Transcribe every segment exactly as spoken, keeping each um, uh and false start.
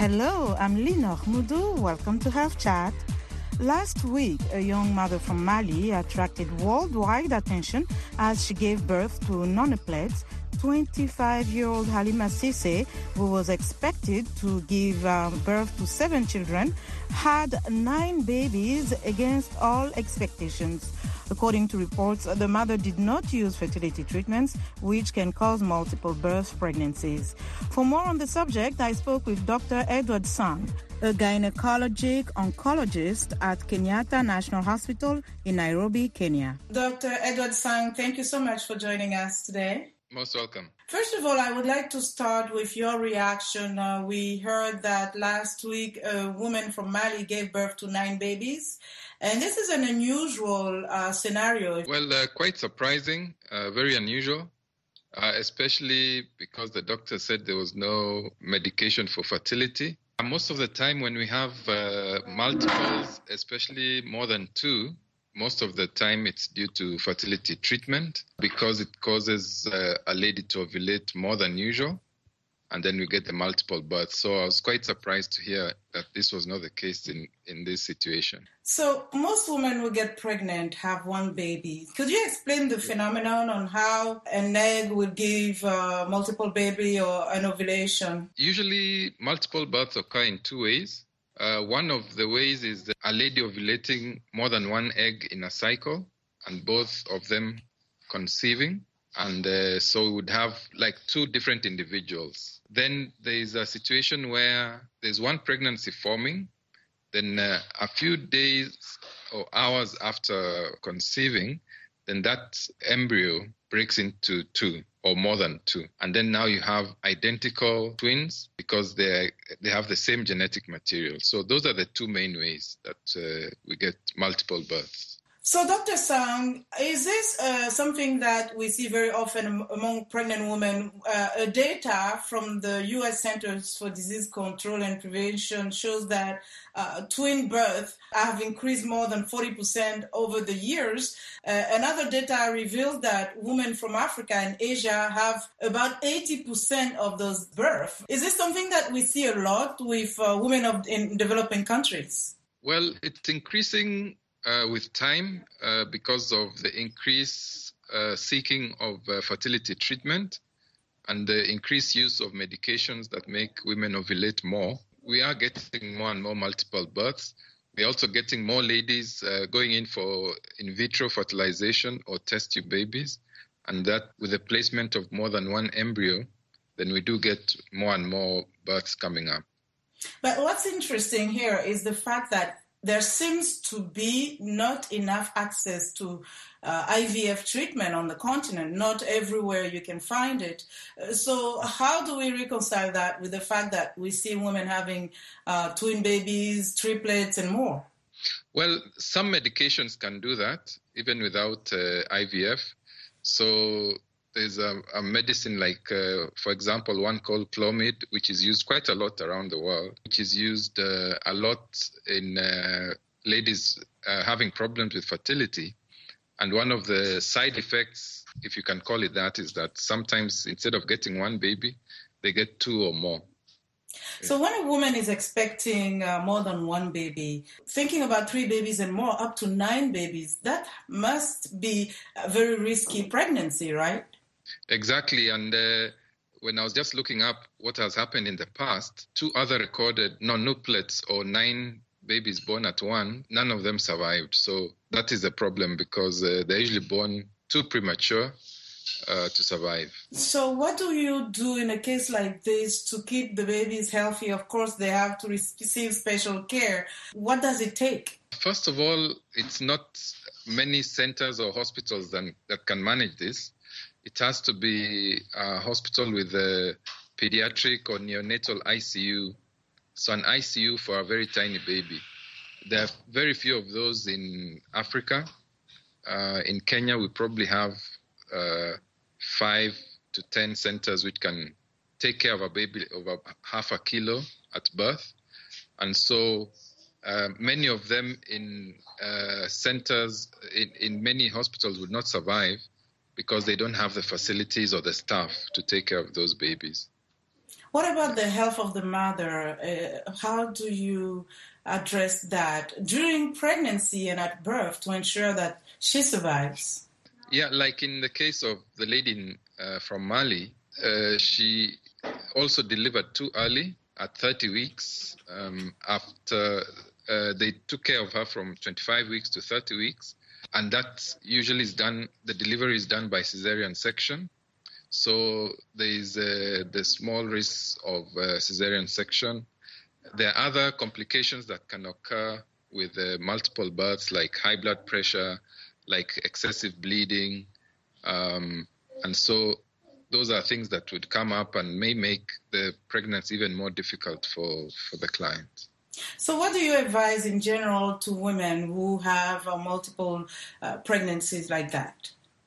Hello, I'm Lina Khmoudou. Welcome to Health Chat. Last week, a young mother from Mali attracted worldwide attention as she gave birth to nonplets. twenty-five-year-old Halima Cissé, who was expected to give um, birth to seven children, had nine babies against all expectations. According to reports, the mother did not use fertility treatments, which can cause multiple birth pregnancies. For more on the subject, I spoke with Doctor Edward Sang, a gynecologic oncologist at Kenyatta National Hospital in Nairobi, Kenya. Doctor Edward Sang, thank you so much for joining us today. Most welcome. First of all, I would like to start with your reaction. Uh, we heard that last week a woman from Mali gave birth to nine babies, and this is an unusual uh, scenario. Well, uh, quite surprising, uh, very unusual, uh, especially because the doctor said there was no medication for fertility. And most of the time when we have uh, multiples, especially more than two, most of the time it's due to fertility treatment because it causes uh, a lady to ovulate more than usual, and then we get the multiple births. So I was quite surprised to hear that this was not the case in, in this situation. So most women who get pregnant have one baby. Could you explain the phenomenon on how an egg would give uh, multiple baby or an ovulation? Usually multiple births occur in two ways. Uh, one of the ways is that a lady ovulating more than one egg in a cycle and both of them conceiving. And uh, so we would have like two different individuals. Then there is a situation where there's one pregnancy forming. Then uh, a few days or hours after conceiving, then that embryo breaks into two or more than two. And then now you have identical twins because they they have the same genetic material. So those are the two main ways that uh, we get multiple births. So, Doctor Sang, is this uh, something that we see very often among pregnant women? Uh, data from the U S Centers for Disease Control and Prevention shows that uh, twin births have increased more than forty percent over the years. Uh, another data reveals that women from Africa and Asia have about eighty percent of those births. Is this something that we see a lot with uh, women of, in developing countries? Well, it's increasing Uh, with time uh, because of the increased uh, seeking of uh, fertility treatment and the increased use of medications that make women ovulate more. We are getting more and more multiple births. We're also getting more ladies uh, going in for in vitro fertilization or test tube babies, and that with the placement of more than one embryo, then we do get more and more births coming up. But what's interesting here is the fact that there seems to be not enough access to uh, I V F treatment on the continent. Not everywhere you can find it. Uh, so how do we reconcile that with the fact that we see women having uh, twin babies, triplets, and more? Well, some medications can do that, even without uh, I V F. So there's a, a medicine like, uh, for example, one called Clomid, which is used quite a lot around the world, which is used uh, a lot in uh, ladies uh, having problems with fertility. And one of the side effects, if you can call it that, is that sometimes instead of getting one baby, they get two or more. So when a woman is expecting uh, more than one baby, thinking about three babies and more, up to nine babies, that must be a very risky pregnancy, right? Exactly. And uh, when I was just looking up what has happened in the past, two other recorded non-nuplets or nine babies born at one, none of them survived. So that is a problem because uh, they're usually born too premature uh, to survive. So what do you do in a case like this to keep the babies healthy? Of course, they have to receive special care. What does it take? First of all, it's not many centers or hospitals that, that can manage this. It has to be a hospital with a pediatric or neonatal I C U. So an I C U for a very tiny baby. There are very few of those in Africa. Uh, in Kenya, we probably have uh, five to ten centers which can take care of a baby over half a kilo at birth. And so uh, many of them in uh, centers, in, in many hospitals would not survive because they don't have the facilities or the staff to take care of those babies. What about the health of the mother? Uh, how do you address that during pregnancy and at birth to ensure that she survives? Yeah, like in the case of the lady in, uh, from Mali, uh, she also delivered too early at thirty weeks. Um, after uh, they took care of her from twenty-five weeks to thirty weeks, and that usually is done, the delivery is done by cesarean section. So there is uh, the small risk of uh, cesarean section. There are other complications that can occur with uh, multiple births, like high blood pressure, like excessive bleeding. Um, and so those are things that would come up and may make the pregnancy even more difficult for, for the client. So what do you advise in general to women who have uh, multiple uh, pregnancies like that?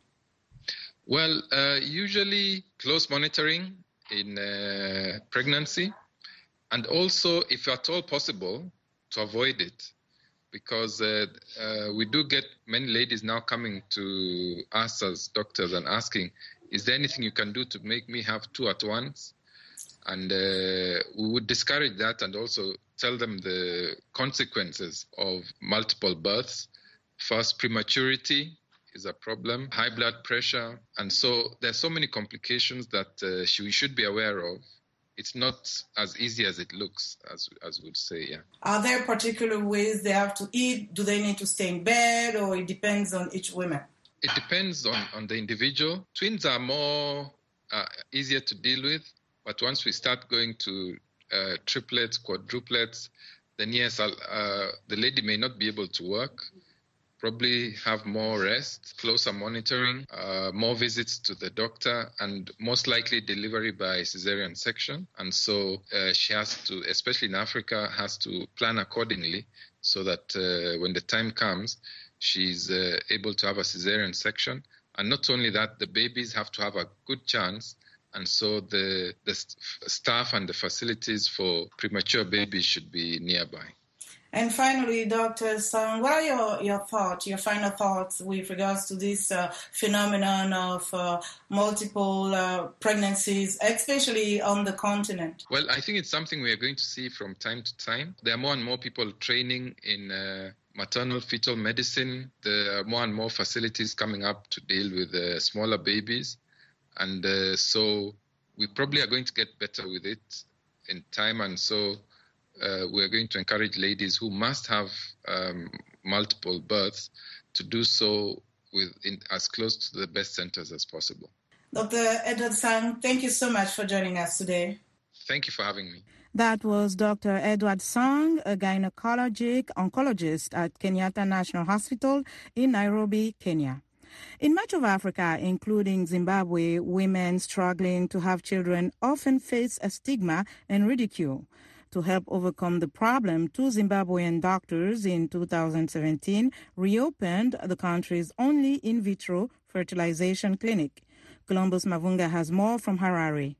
Well, uh, usually close monitoring in uh, pregnancy, and also, if at all possible, to avoid it, because uh, uh, we do get many ladies now coming to us as doctors and asking, is there anything you can do to make me have two at once? And uh, we would discourage that and also tell them the consequences of multiple births. First, prematurity is a problem, high blood pressure. And so there's so many complications that uh, she, we should be aware of. It's not as easy as it looks, as as would say, yeah. Are there particular ways they have to eat? Do they need to stay in bed, or it depends on each woman? It depends on, on the individual. Twins are more uh, easier to deal with, but once we start going to uh, triplets, quadruplets, then yes, I'll, uh, the lady may not be able to work. Probably have more rest, closer monitoring, uh, more visits to the doctor, and most likely delivery by cesarean section. And so uh, she has to, especially in Africa, has to plan accordingly so that uh, when the time comes, she's uh, able to have a cesarean section. And not only that, the babies have to have a good chance. And so the, the st- staff and the facilities for premature babies should be nearby. And finally, Doctor Sang, what are your, your thoughts, your final thoughts with regards to this uh, phenomenon of uh, multiple uh, pregnancies, especially on the continent? Well, I think it's something we are going to see from time to time. There are more and more people training in uh, maternal fetal medicine. There are more and more facilities coming up to deal with uh, smaller babies. And uh, so we probably are going to get better with it in time. And so Uh, we're going to encourage ladies who must have um, multiple births to do so with in, as close to the best centers as possible. Doctor Edward Sang, thank you so much for joining us today. Thank you for having me. That was Doctor Edward Sang, a gynecologic oncologist at Kenyatta National Hospital in Nairobi, Kenya. In much of Africa, including Zimbabwe, women struggling to have children often face a stigma and ridicule. To help overcome the problem, two Zimbabwean doctors in two thousand seventeen reopened the country's only in vitro fertilization clinic. Columbus Mavunga has more from Harare.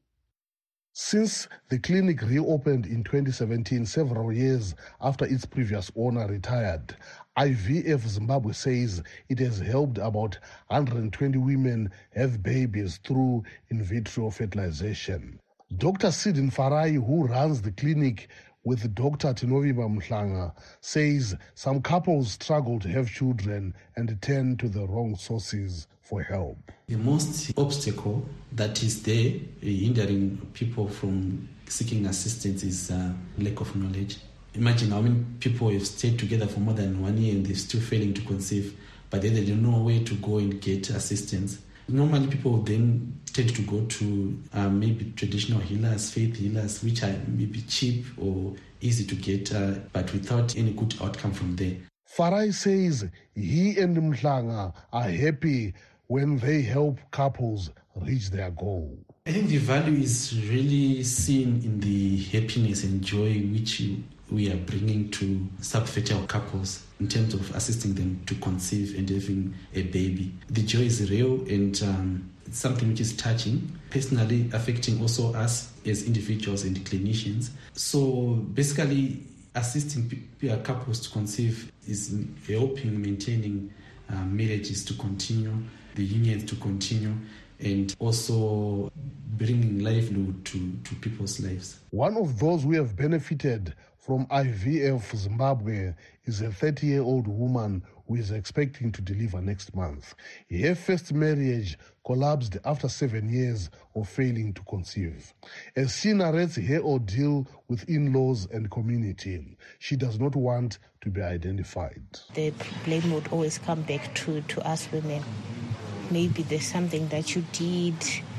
Since the clinic reopened in twenty seventeen, several years after its previous owner retired, I V F Zimbabwe says it has helped about one hundred twenty women have babies through in vitro fertilization. Doctor Sidin Farai, who runs the clinic with Doctor Tinoviba Mhlanga, says some couples struggle to have children and turn to the wrong sources for help. The most obstacle that is there hindering people from seeking assistance is uh, lack of knowledge. Imagine how many people have stayed together for more than one year and they're still failing to conceive, but then they don't know where to go and get assistance. Normally people then tend to go to uh, maybe traditional healers, faith healers, which are maybe cheap or easy to get, uh, but without any good outcome from there. Farai says he and Mhlanga are happy when they help couples reach their goal. I think the value is really seen in the happiness and joy which we are bringing to subfertile couples in terms of assisting them to conceive and having a baby. The joy is real and um, it's something which is touching, personally affecting also us as individuals and clinicians. So basically assisting p- couples to conceive is helping maintaining uh, marriages to continue, the unions to continue, and also bringing livelihood to, to people's lives. One of those who have benefited from I V F Zimbabwe is a thirty-year-old woman who is expecting to deliver next month. Her first marriage collapsed after seven years of failing to conceive. As she narrates her ordeal with in-laws and community, she does not want to be identified. The blame would always come back to, to us women. Maybe there's something that you did,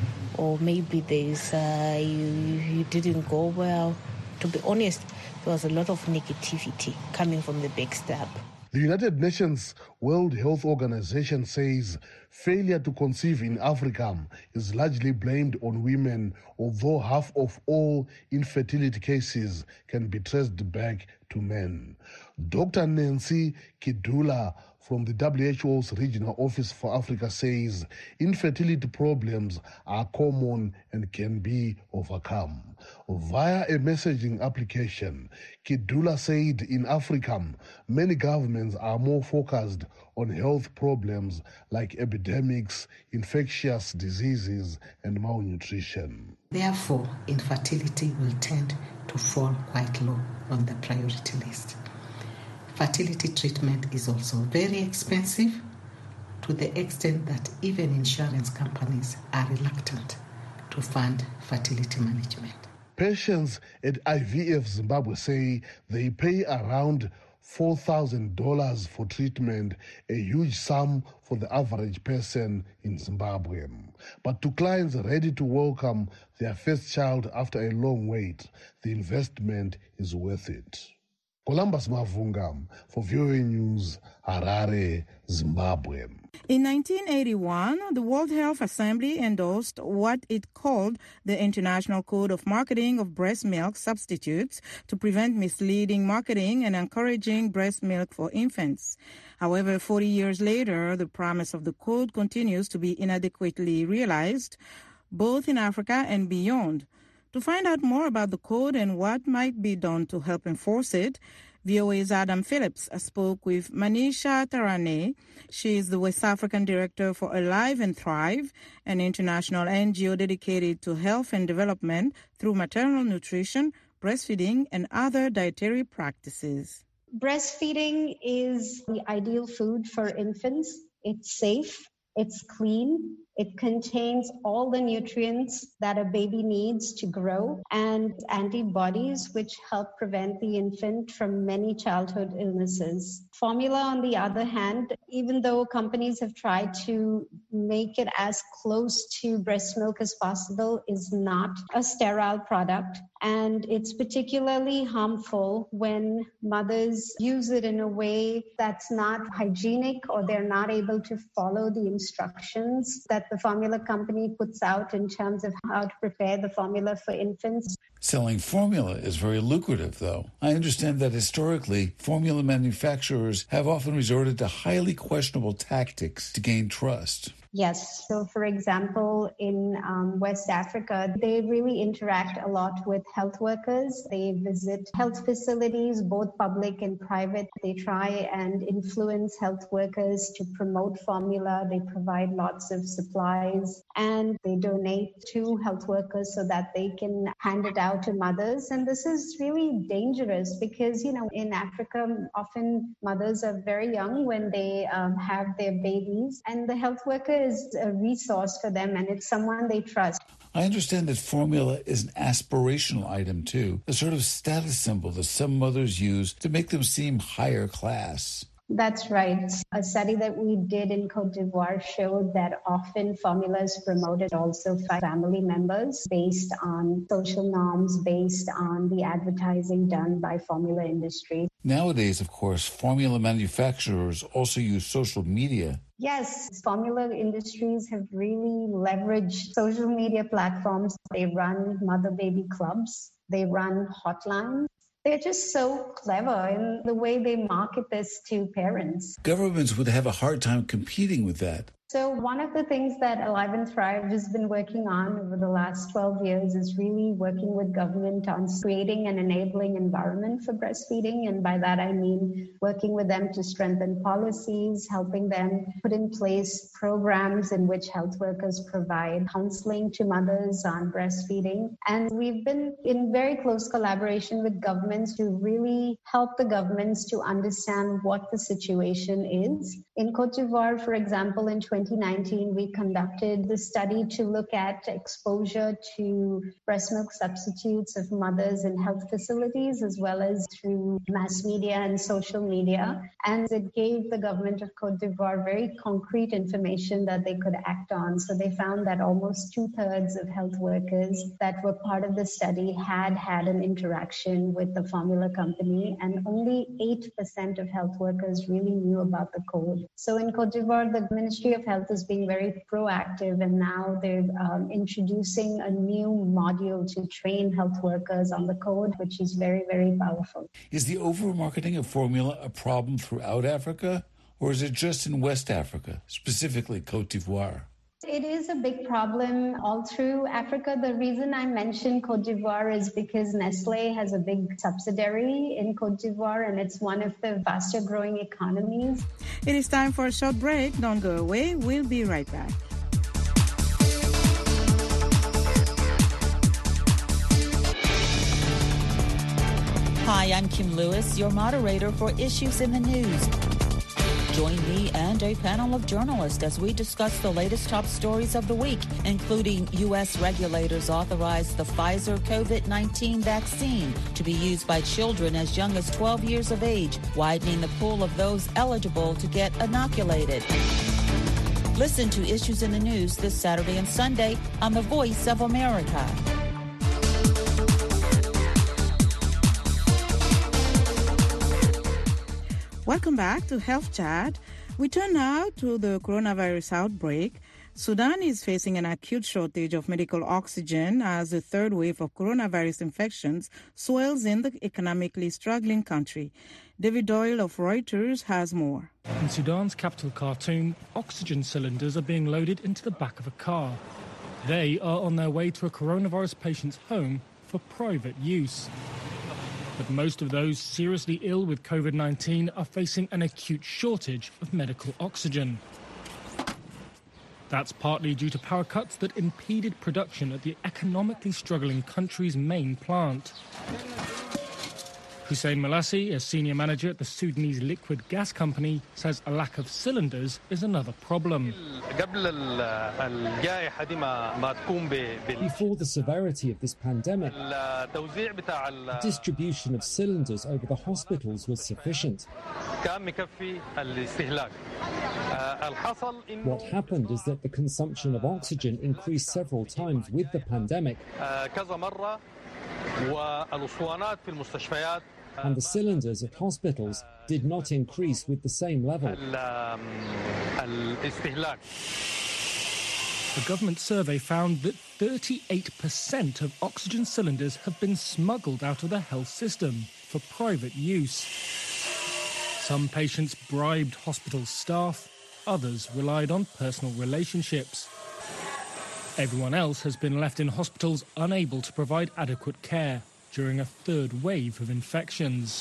or maybe there's uh, you, you didn't go well. To be honest, there was a lot of negativity coming from the backstab. The United Nations World Health Organization says failure to conceive in Africa is largely blamed on women, although half of all infertility cases can be traced back to men. Doctor Nancy Kidula from the W H O's Regional Office for Africa says infertility problems are common and can be overcome. Via a messaging application, Kidula said in Africa, many governments are more focused on health problems like epidemics, infectious diseases, and malnutrition. Therefore, infertility will tend to fall quite low on the priority list. Fertility treatment is also very expensive, to the extent that even insurance companies are reluctant to fund fertility management. Patients at I V F Zimbabwe say they pay around four thousand dollars for treatment, a huge sum for the average person in Zimbabwe. But to clients ready to welcome their first child after a long wait, the investment is worth it. Columbus Mavunga for V O A News, Harare, Zimbabwe. In nineteen eighty-one, the World Health Assembly endorsed what it called the International Code of Marketing of Breast Milk Substitutes to prevent misleading marketing and encouraging breast milk for infants. However, forty years later, the promise of the code continues to be inadequately realized, both in Africa and beyond. To find out more about the code and what might be done to help enforce it, V O A's Adam Phillips spoke with Manisha Tarane. She is the West African Director for Alive and Thrive, an international N G O dedicated to health and development through maternal nutrition, breastfeeding, and other dietary practices. Breastfeeding is the ideal food for infants. It's safe, it's clean, it contains all the nutrients that a baby needs to grow and antibodies which help prevent the infant from many childhood illnesses. Formula, on the other hand, even though companies have tried to make it as close to breast milk as possible, is not a sterile product. And it's particularly harmful when mothers use it in a way that's not hygienic, or they're not able to follow the instructions that the formula company puts out in terms of how to prepare the formula for infants. Selling formula is very lucrative, though. I understand that historically, formula manufacturers have often resorted to highly questionable tactics to gain trust. Yes. So, for example, in um, West Africa, they really interact a lot with health workers. They visit health facilities, both public and private. They try and influence health workers to promote formula. They provide lots of supplies and they donate to health workers so that they can hand it out to mothers. And this is really dangerous because, you know, in Africa, often mothers are very young when they um, have their babies, and the health worker is a resource for them, and it's someone they trust. I understand that formula is an aspirational item too, a sort of status symbol that some mothers use to make them seem higher class. That's right. A study that we did in Cote d'Ivoire showed that often formula is promoted also by family members based on social norms, based on the advertising done by formula industry. Nowadays, of course, formula manufacturers also use social media. Yes, formula industries have really leveraged social media platforms. They run mother-baby clubs. They run hotlines. They're just so clever in the way they market this to parents. Governments would have a hard time competing with that. So one of the things that Alive and Thrive has been working on over the last twelve years is really working with government on creating an enabling environment for breastfeeding. And by that, I mean working with them to strengthen policies, helping them put in place programs in which health workers provide counseling to mothers on breastfeeding. And we've been in very close collaboration with governments to really help the governments to understand what the situation is. In Cote d'Ivoire, for example, in twenty nineteen, we conducted the study to look at exposure to breast milk substitutes of mothers in health facilities, as well as through mass media and social media. And it gave the government of Cote d'Ivoire very concrete information that they could act on. So they found that almost two-thirds of health workers that were part of the study had had an interaction with the formula company, and only eight percent of health workers really knew about the code. So in Cote d'Ivoire, the Ministry of Health is being very proactive, and now they're um, introducing a new module to train health workers on the code, which is very, very powerful. Is the over-marketing of formula a problem throughout Africa, or is it just in West Africa, specifically Cote d'Ivoire? It is a big problem all through Africa. The reason I mentioned Cote d'Ivoire is because Nestle has a big subsidiary in Cote d'Ivoire, and it's one of the faster growing economies. It is time for a short break. Don't go away. We'll be right back. Hi, I'm Kim Lewis, your moderator for Issues in the News. Join me and a panel of journalists as we discuss the latest top stories of the week, including U S regulators authorize the Pfizer COVID nineteen vaccine to be used by children as young as twelve years of age, widening the pool of those eligible to get inoculated. Listen to Issues in the News this Saturday and Sunday on The Voice of America. Welcome back to Health Chat. We turn now to the coronavirus outbreak. Sudan is facing an acute shortage of medical oxygen as the third wave of coronavirus infections swells in the economically struggling country. David Doyle of Reuters has more. In Sudan's capital, Khartoum, oxygen cylinders are being loaded into the back of a car. They are on their way to a coronavirus patient's home for private use. But most of those seriously ill with COVID nineteen are facing an acute shortage of medical oxygen. That's partly due to power cuts that impeded production at the economically struggling country's main plant. Hussein Malassi, a senior manager at the Sudanese liquid gas company, says a lack of cylinders is another problem. Before the severity of this pandemic, the distribution of cylinders over the hospitals was sufficient. What happened is that the consumption of oxygen increased several times with the pandemic, and the cylinders at hospitals did not increase with the same level. A government survey found that thirty-eight percent of oxygen cylinders have been smuggled out of the health system for private use. Some patients bribed hospital staff, others relied on personal relationships. Everyone else has been left in hospitals unable to provide adequate care during a third wave of infections.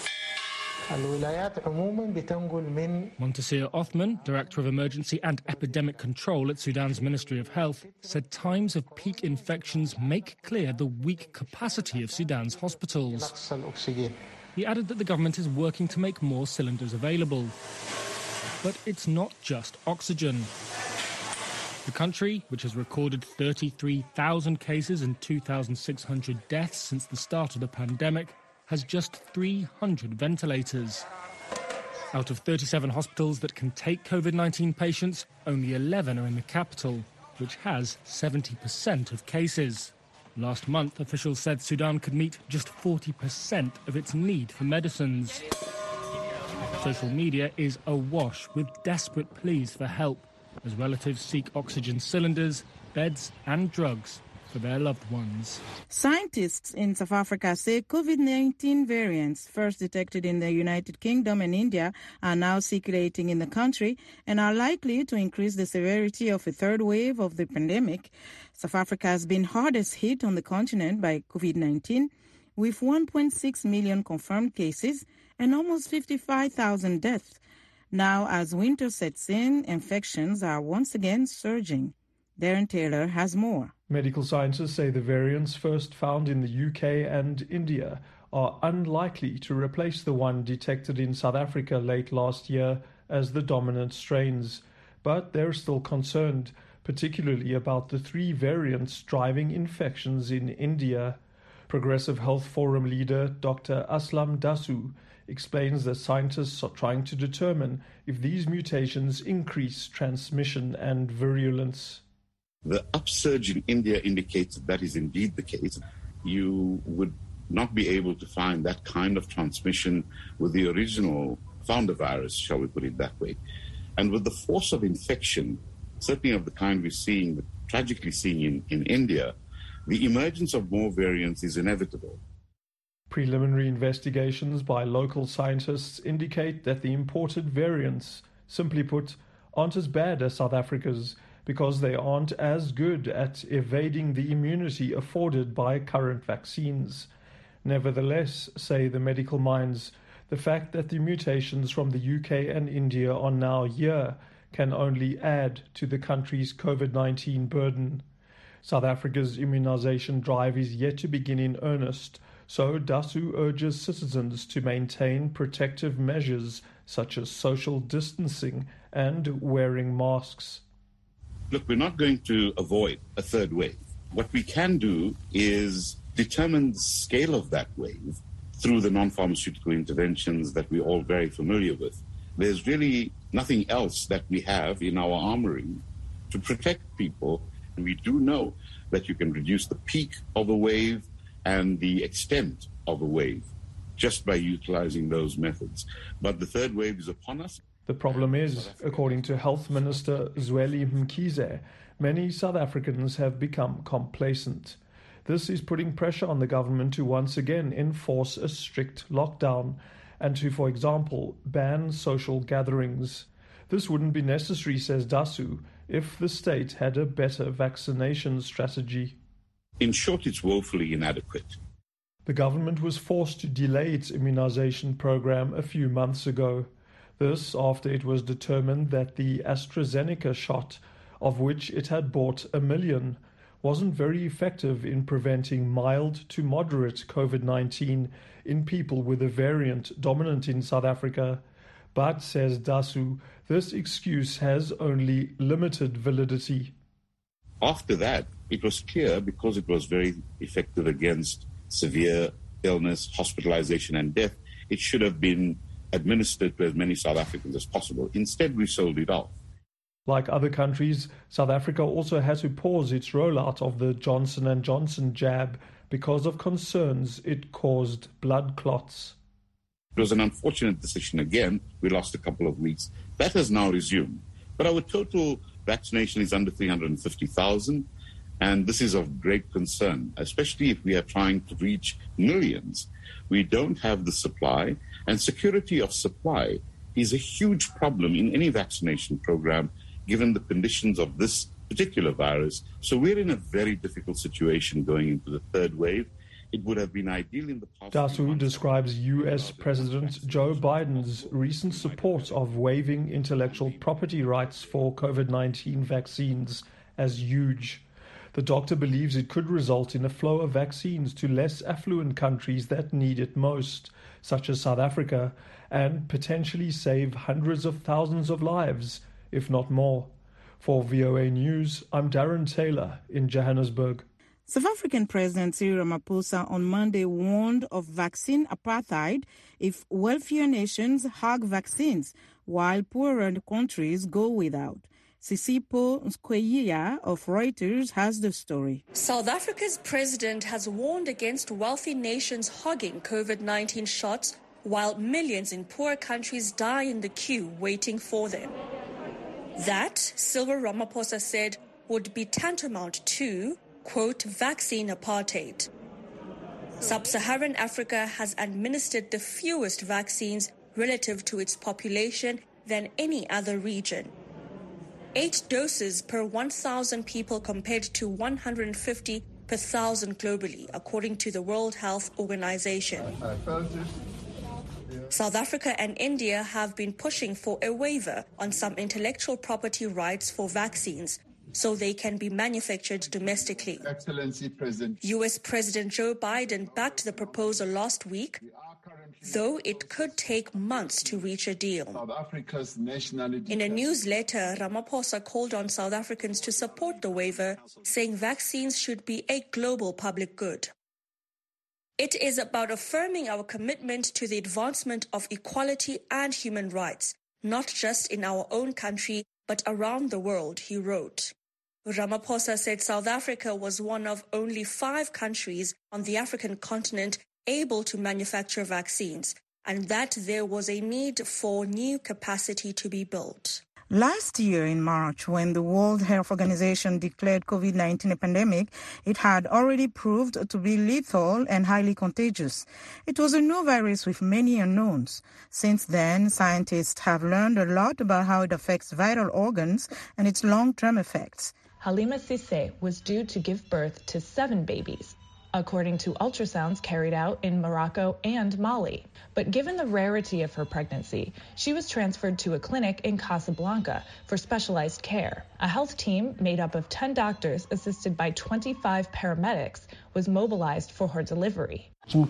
Montasir Othman, Director of Emergency and Epidemic Control at Sudan's Ministry of Health, said times of peak infections make clear the weak capacity of Sudan's hospitals. He added that the government is working to make more cylinders available. But it's not just oxygen. The country, which has recorded thirty-three thousand cases and two thousand six hundred deaths since the start of the pandemic, has just three hundred ventilators. Out of thirty-seven hospitals that can take COVID nineteen patients, only eleven are in the capital, which has seventy percent of cases. Last month, officials said Sudan could meet just forty percent of its need for medicines. Social media is awash with desperate pleas for help, as relatives seek oxygen cylinders, beds and drugs for their loved ones. Scientists in South Africa say COVID nineteen variants first detected in the United Kingdom and India are now circulating in the country and are likely to increase the severity of a third wave of the pandemic. South Africa has been hardest hit on the continent by COVID nineteen, with one point six million confirmed cases and almost fifty-five thousand deaths. Now, as winter sets in, infections are once again surging. Darren Taylor has more. Medical scientists say the variants first found in the U K and India are unlikely to replace the one detected in South Africa late last year as the dominant strains. But they're still concerned, particularly about the three variants driving infections in India. Progressive Health Forum leader Doctor Aslam Dasu explains that scientists are trying to determine if these mutations increase transmission and virulence. The upsurge in India indicates that, that is indeed the case. You would not be able to find that kind of transmission with the original founder virus, shall we put it that way. And with the force of infection, certainly of the kind we're seeing, tragically seeing in, in India, the emergence of more variants is inevitable. Preliminary investigations by local scientists indicate that the imported variants, simply put, aren't as bad as South Africa's because they aren't as good at evading the immunity afforded by current vaccines. Nevertheless, say the medical minds, the fact that the mutations from the U K and India are now here can only add to the country's COVID nineteen burden. South Africa's immunization drive is yet to begin in earnest, so Dasu urges citizens to maintain protective measures such as social distancing and wearing masks. Look, we're not going to avoid a third wave. What we can do is determine the scale of that wave through the non-pharmaceutical interventions that we're all very familiar with. There's really nothing else that we have in our armory to protect people. And we do know that you can reduce the peak of a wave and the extent of a wave just by utilizing those methods. But the third wave is upon us. The problem is, according to Health Minister Zweli Mkhize, many South Africans have become complacent. This is putting pressure on the government to once again enforce a strict lockdown and to, for example, ban social gatherings. This wouldn't be necessary, says Dasu, if the state had a better vaccination strategy. In short, it's woefully inadequate. The government was forced to delay its immunization program a few months ago. This after it was determined that the AstraZeneca shot, of which it had bought a million, wasn't very effective in preventing mild to moderate COVID nineteen in people with a variant dominant in South Africa. But, says Dasu, this excuse has only limited validity. After that, it was clear, because it was very effective against severe illness, hospitalization, and death, it should have been administered to as many South Africans as possible. Instead, we sold it off. Like other countries, South Africa also had to pause its rollout of the Johnson and Johnson jab because of concerns it caused blood clots. It was an unfortunate decision again. We lost a couple of weeks. That has now resumed. But our total vaccination is under three hundred fifty thousand, and this is of great concern, especially if we are trying to reach millions. We don't have the supply, and security of supply is a huge problem in any vaccination program, given the conditions of this particular virus. So we're in a very difficult situation going into the third wave. It would have been ideal in the past. Dasu describes U S President Joe Biden's recent support of waiving intellectual property rights for COVID nineteen vaccines as huge. The doctor believes it could result in a flow of vaccines to less affluent countries that need it most, such as South Africa, and potentially save hundreds of thousands of lives, if not more. For V O A News, I'm Darren Taylor in Johannesburg. South African President Cyril Ramaphosa on Monday warned of vaccine apartheid if wealthier nations hog vaccines while poorer countries go without. Sisipo Skweyiya of Reuters has the story. South Africa's president has warned against wealthy nations hogging COVID nineteen shots while millions in poor countries die in the queue waiting for them. That, Cyril Ramaphosa said, would be tantamount to quote, vaccine apartheid. Sub-Saharan Africa has administered the fewest vaccines relative to its population than any other region. Eight doses per one thousand people compared to one hundred fifty per thousand globally, according to the World Health Organization. South Africa and India have been pushing for a waiver on some intellectual property rights for vaccines so they can be manufactured domestically. Excellency President. U S President Joe Biden backed the proposal last week, though it could take months to reach a deal. South Africa's nationality. In a newsletter, Ramaphosa called on South Africans to support the waiver, saying vaccines should be a global public good. It is about affirming our commitment to the advancement of equality and human rights, not just in our own country, but around the world, he wrote. Ramaphosa said South Africa was one of only five countries on the African continent able to manufacture vaccines, and that there was a need for new capacity to be built. Last year in March, when the World Health Organization declared COVID nineteen a pandemic, it had already proved to be lethal and highly contagious. It was a new virus with many unknowns. Since then, scientists have learned a lot about how it affects vital organs and its long-term effects. Halima Cissé was due to give birth to seven babies, according to ultrasounds carried out in Morocco and Mali. But given the rarity of her pregnancy, she was transferred to a clinic in Casablanca for specialized care. A health team made up of ten doctors assisted by twenty-five paramedics was mobilized for her delivery. We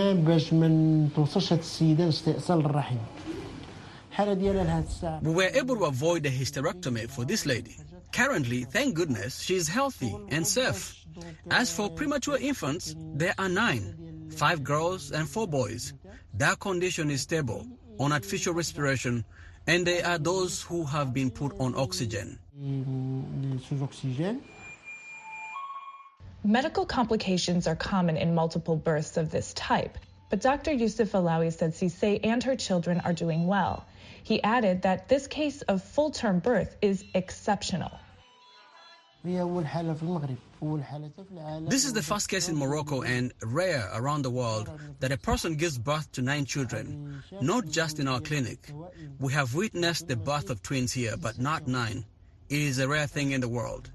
were able to avoid a hysterectomy for this lady. Currently, thank goodness, she is healthy and safe. As for premature infants, there are nine, five girls and four boys. Their condition is stable, on artificial respiration, and they are those who have been put on oxygen. Medical complications are common in multiple births of this type, but Doctor Yusuf Alawi said Cissé and her children are doing well. He added that this case of full-term birth is exceptional. This is the first case in Morocco and rare around the world that a person gives birth to nine children, not just in our clinic. We have witnessed the birth of twins here, but not nine. It is a rare thing in the world.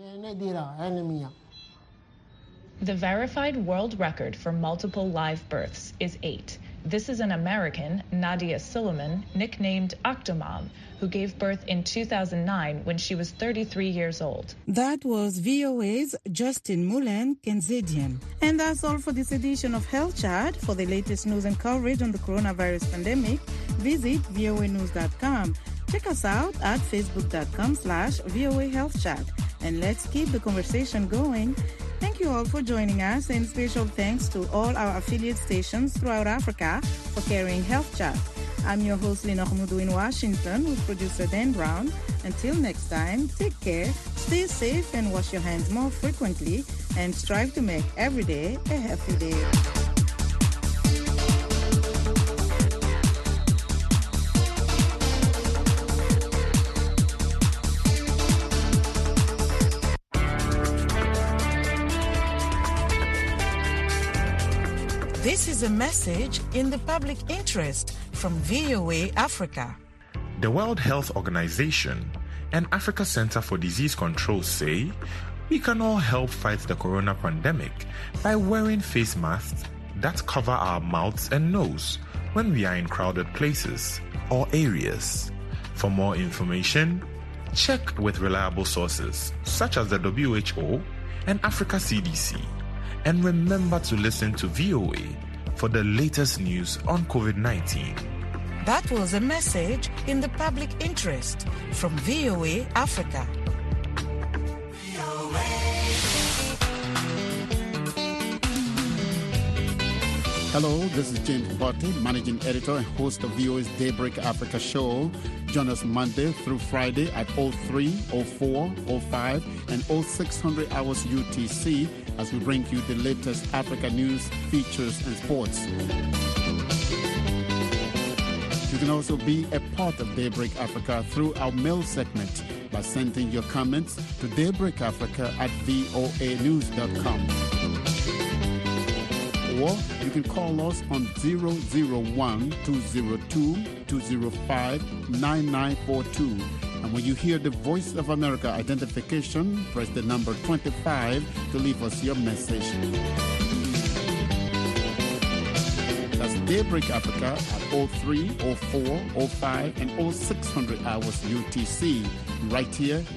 The verified world record for multiple live births is eight. This is an American, Nadia Suleiman, nicknamed Octomom, who gave birth in two thousand nine when she was thirty-three years old. That was V O A's Justin Moulin Kenzedian. And that's all for this edition of Health Chat. For the latest news and coverage on the coronavirus pandemic, visit V O A news dot com. Check us out at facebook.com slash VOA Health Chat. And let's keep the conversation going. Thank you all for joining us, and special thanks to all our affiliate stations throughout Africa for carrying Health Chat. I'm your host, Lina Khumudu in Washington, with producer Dan Brown. Until next time, take care, stay safe, and wash your hands more frequently, and strive to make every day a healthy day. This is a message in the public interest from V O A Africa. The World Health Organization and Africa Center for Disease Control say we can all help fight the corona pandemic by wearing face masks that cover our mouths and nose when we are in crowded places or areas. For more information, check with reliable sources such as the W H O and Africa C D C. And remember to listen to V O A for the latest news on COVID nineteen. That was a message in the public interest from V O A Africa. Hello, this is James Botti, Managing Editor and host of V O A's Daybreak Africa show. Join us Monday through Friday at oh three, oh four, oh five, and oh six hundred hours U T C as we bring you the latest Africa news, features, and sports. You can also be a part of Daybreak Africa through our mail segment by by sending your comments to daybreak africa at voa news dot com. Or you can call us on zero zero one, two zero two, two zero five, nine nine four two. And when you hear the Voice of America identification, press the number twenty-five to leave us your message. That's Daybreak Africa at oh three, oh four, oh five, and oh six hundred hours U T C, right here